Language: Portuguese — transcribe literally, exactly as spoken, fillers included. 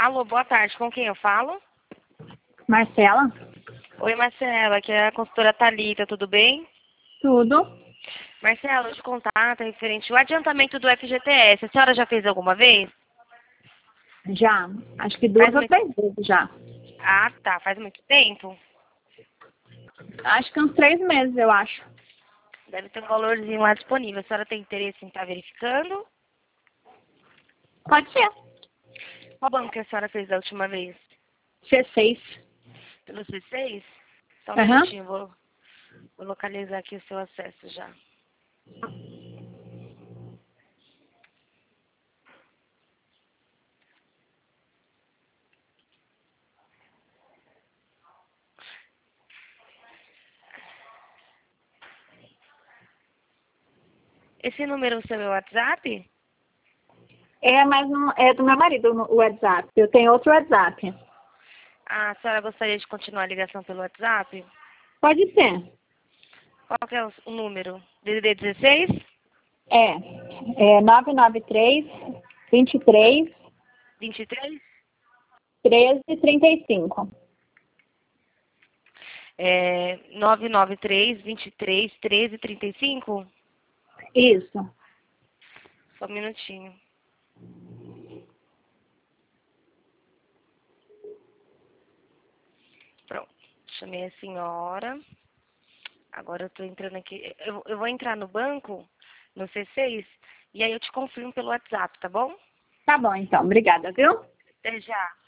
Alô, boa tarde. Com quem eu falo? Marcela? Oi, Marcela, aqui é a consultora Thalita, tudo bem? Tudo? Marcela, eu te contato referente ao adiantamento do F G T S. A senhora já fez alguma vez? Já. Acho que duas Faz ou muito... três vezes já. Ah, tá. Faz muito tempo? Acho que uns três meses, eu acho. Deve ter um valorzinho lá disponível. A senhora tem interesse em estar verificando? Pode ser. Qual banco que a senhora fez da última vez? C seis. Pelo C seis? Só um Aham. minutinho, vou, vou localizar aqui o seu acesso já. Esse número é o seu WhatsApp? É, mas não, é do meu marido o WhatsApp. Eu tenho outro WhatsApp. Ah, a senhora gostaria de continuar a ligação pelo WhatsApp? Pode ser. Qual que é o, o número? D D D dezesseis? É. É nove nove três, vinte e três, vinte e três? treze, trinta e cinco. É, nove nove três, vinte e três, treze, trinta e cinco? Isso. Só um minutinho. Pronto. Chamei a senhora. Agora eu tô entrando aqui. Eu, eu vou entrar no banco, no C seis, e aí eu te confirmo pelo WhatsApp, tá bom? Tá bom, então. Obrigada, viu? Até já.